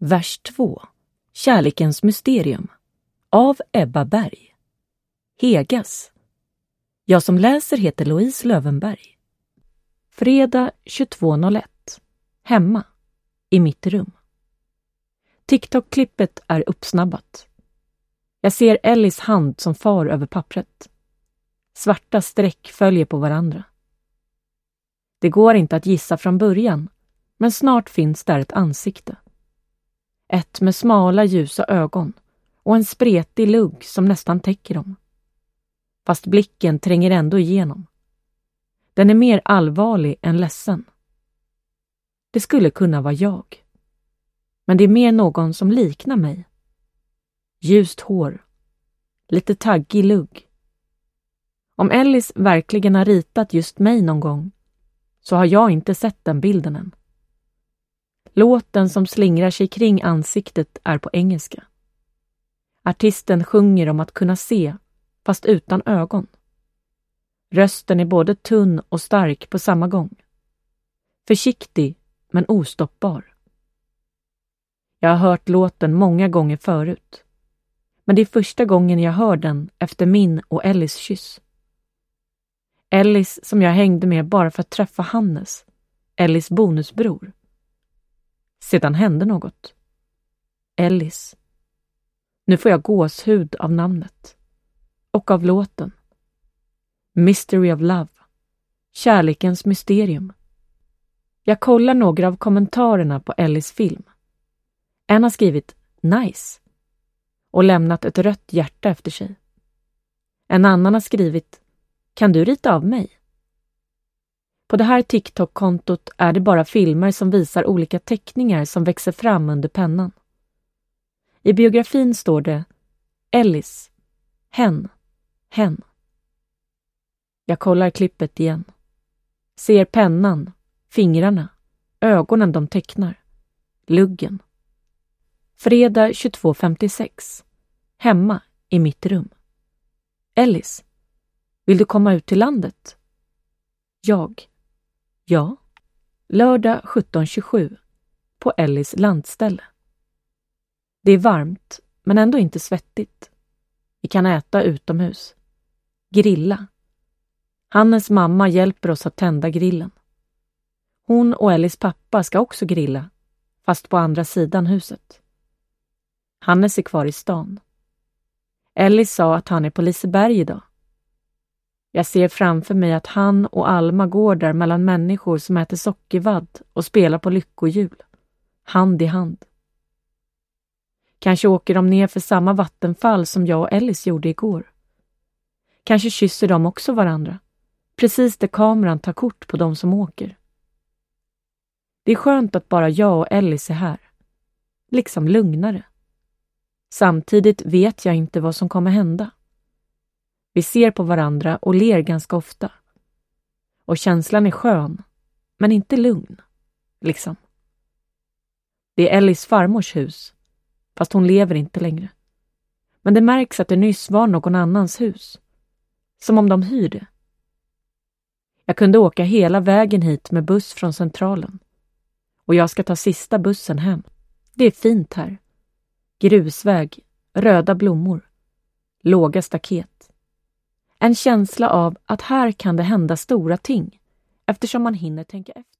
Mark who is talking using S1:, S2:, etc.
S1: Vers 2. Kärlekens mysterium. Av Ebba Berg. Hegas. Jag som läser heter Louise Lövenberg. Fredag 22.01. Hemma. I mitt rum. TikTok-klippet är uppsnabbat. Jag ser Ellis hand som far över pappret. Svarta streck följer på varandra. Det går inte att gissa från början, men snart finns där ett ansikte. Ett med smala ljusa ögon och en spretig lugg som nästan täcker dem. Fast blicken tränger ändå igenom. Den är mer allvarlig än ledsen. Det skulle kunna vara jag. Men det är mer någon som liknar mig. Ljust hår. Lite taggig lugg. Om Ellis verkligen har ritat just mig någon gång, så har jag inte sett den bilden än. Låten som slingrar sig kring ansiktet är på engelska. Artisten sjunger om att kunna se, fast utan ögon. Rösten är både tunn och stark på samma gång. Försiktig, men ostoppbar. Jag har hört låten många gånger förut. Men det är första gången jag hör den efter min och Ellis kyss. Ellis som jag hängde med bara för att träffa Hannes, Ellis bonusbror. Sedan hände något. Ellis. Nu får jag gåshud av namnet. Och av låten. Mystery of Love. Kärlekens mysterium. Jag kollar några av kommentarerna på Ellis film. En har skrivit nice och lämnat ett rött hjärta efter sig. En annan har skrivit kan du rita av mig? På det här TikTok-kontot är det bara filmer som visar olika teckningar som växer fram under pennan. I biografin står det Ellis, hen. Jag kollar klippet igen. Ser pennan, fingrarna, ögonen de tecknar, luggen. Fredag 22.56. Hemma i mitt rum. Ellis, vill du komma ut till landet? Jag. Ja. Lördag 17.27. På Ellis landställe. Det är varmt, men ändå inte svettigt. Vi kan äta utomhus. Grilla. Hannes mamma hjälper oss att tända grillen. Hon och Ellis pappa ska också grilla, fast på andra sidan huset. Hannes är kvar i stan. Ellis sa att han är på Liseberg idag. Jag ser framför mig att han och Alma går där mellan människor som äter sockervadd och spelar på lyckohjul. Hand i hand. Kanske åker de ner för samma vattenfall som jag och Ellis gjorde igår. Kanske kysser de också varandra. Precis där kameran tar kort på de som åker. Det är skönt att bara jag och Ellis är här. Liksom lugnare. Samtidigt vet jag inte vad som kommer hända. Vi ser på varandra och ler ganska ofta. Och känslan är skön, men inte lugn. Liksom. Det är Ellis farmors hus, fast hon lever inte längre. Men det märks att det nyss var någon annans hus. Som om de hyr det. Jag kunde åka hela vägen hit med buss från centralen. Och jag ska ta sista bussen hem. Det är fint här. Grusväg, röda blommor, låga staket. En känsla av att här kan det hända stora ting eftersom man hinner tänka efter.